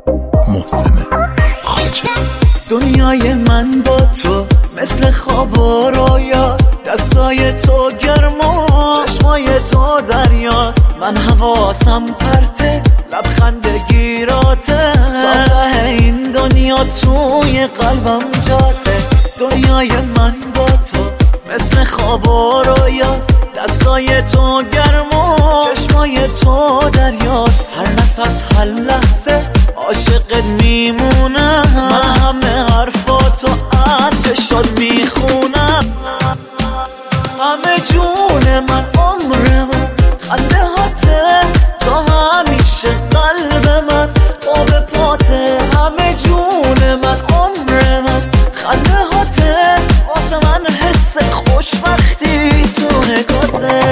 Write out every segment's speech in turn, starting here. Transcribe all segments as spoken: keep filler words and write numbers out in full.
محسن خواجه. دنیای من با تو مثل خواب و رویاست، دستای تو گرما، چشمای تو دریاست. من حواسم پرته، لبخند گیراته، تا ته این دنیا توی قلبم جاته. دنیای من با تو مثل خواب و رویاست، دستای تو گرما، چشمای تو دریاست. هر نفس هر لحظه عاشقت میمونم، من همه حرفاتو از چشات میخونم. همه جون من، عمر من، خنده هاته، تا همیشه قلب من آب پاته. همه جون من، عمر من، خنده هاته، واسه من حس خوشبختی تو نگاته.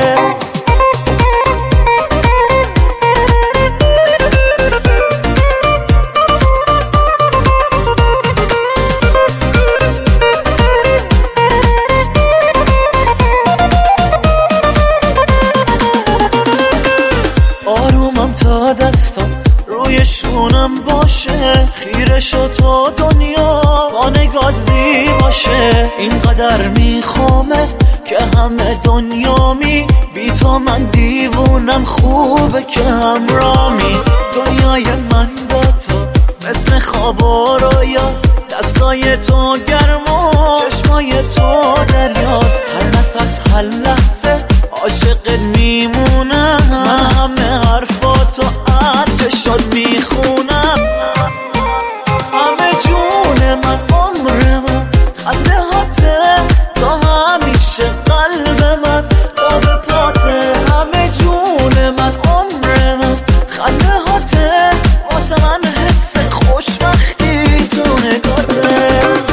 آرومم تا دستم روی شونم باشه، خیره شد تو دنیا با نگات زیباشه. اینقدر میخوامت که همه دنیامی، بی تو من دیوونم، خوبه که همرامی. دنیای من با تو مثل خواب و رویاست، دستای تو گرما، چشمای تو دریاست. هر نفس هر لحظه عاشقت میمونم، من همه حرفاتو از چشات میخونم. همه جون من، عمر من، خنده هاته، تا همیشه قلب من آب پاته. همه جون من، عمر من، خنده هاته، واسه من حس خوشبختی تو نگاته.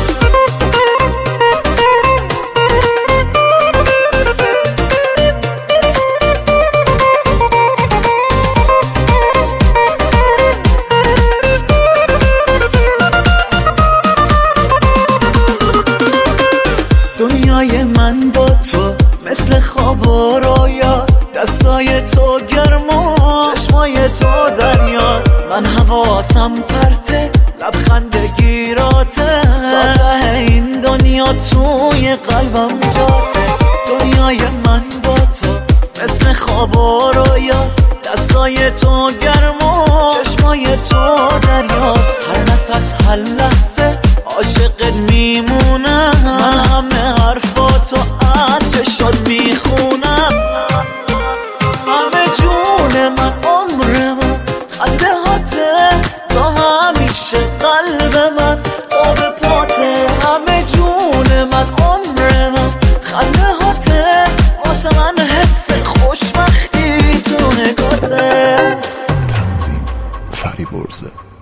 دنیای من با تو مثل خواب و رویاست، دستای تو گرما، چشمای تو دریاست. من حواسم پرته، لبخند گیراته، تا ته این دنیا توی قلبم جاته. دنیای من با تو مثل خواب و رویاست، دستای تو گرما، چشمای تو دریاست. هر نفس هر لحظه عاشقت میمونم، من همه حرفاتو از چشات میخونم. همه جون من، عمر من، خنده هاته، تا همیشه قلب من آب پاته. همه جون من، عمر من، خنده هاته، واسه من حس خوشبختی تو نگاته. تنظیم فریبرزه.